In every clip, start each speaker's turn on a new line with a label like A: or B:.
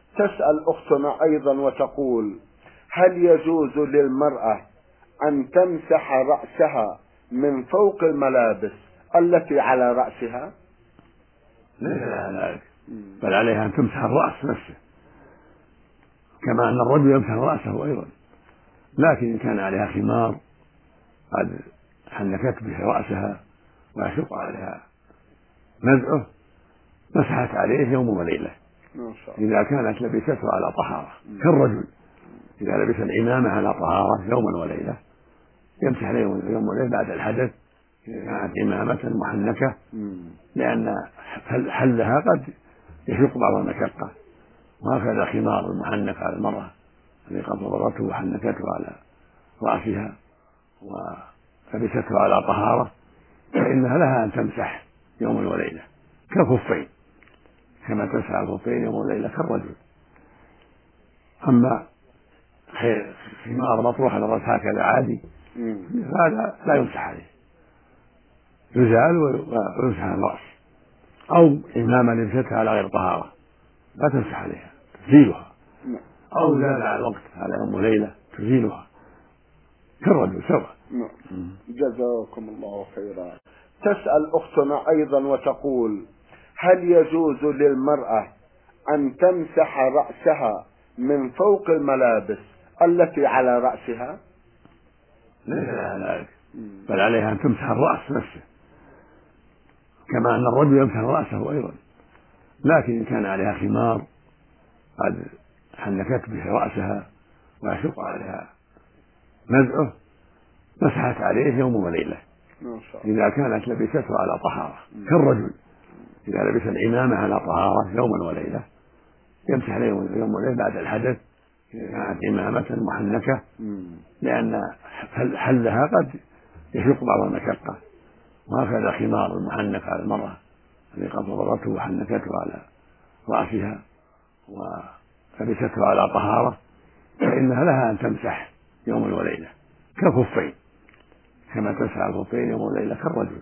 A: تسأل أختنا أيضا وتقول: هل يجوز للمرأة أن تمسح رأسها من فوق الملابس التي على رأسها؟
B: ليس لها ذلك، بل عليها أن تمسح الرأس نفسه كما أن الرجل يمسح رأسه أيضا، لكن إن كان عليها خمار قد حنكت به رأسها ويشق عليها نزعه مسحت عليه يوم وليلة إذا كانت لبسته على طهارة، كالرجل إذا لبس العمامة على طهارة يوما وليلة يمسح عليه يوم وليلة بعد الحدث إذا كانت عمامة محنكة، لأن حلها قد يشق بعض المشقة، وهكذا خمار المحنك على المرأة التي قد ضربته وحنكته على رأسها ولبسته على طهارة فإنها لها أن تمسح يوم وليلة كالخفين، كما تمسح الخفين يوم وليلة كالرجل. أما خمار مطروح على الرأس هكذا عادي هذا لا يمسح عليه، يزال ويمسح على الرأس، أو إمامة لبستها على غير طهارة لا تمسح عليها تزيلها، أو زاد على الوقت على يوم وليلة تزيلها كالرجل سواء.
A: جزاكم الله خيرا. تسأل أختنا أيضا وتقول: هل يجوز للمرأة أن تمسح رأسها من فوق الملابس التي على رأسها؟
B: ليس لها ذلك، بل عليها أن تمسح الرأس نفسه كما أن الرجل يمسح رأسه أيضا، لكن إن كان عليها خمار قد حنكت به رأسها ويشق عليها نزعه مسحت عليه يوم وليلة إذا كانت لبسته على طهارة، كالرجل إذا لبس العمامة على طهارة يوما وليلة يمسح عليه يوم وليلة بعد الحدث إذا كانت عمامة محنكة، لأن حلها قد يشق بعض المشقة، وهكذا خمار المحنك على المرأة التي قد ضربته وحنكته على رأسها ولبسته على طهارة فإنها لها أن تمسح يوم وليلة كالخفين، كما تمسح الخفين يوم وليلة كالرجل.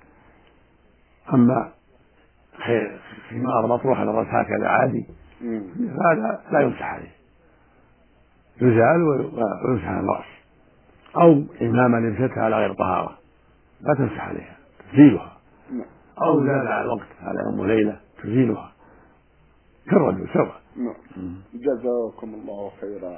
B: أما خمار مطروح على الرأس هكذا عادي هذا لا يمسح عليه، يزال ويمسح على الرأس، أو إمامة لبستها على غير طهارة لا تمسح عليها تزيلها، أو زاد على الوقت على يوم وليلة تزيلها كالرجل سواء.
A: جزاكم الله خيرا.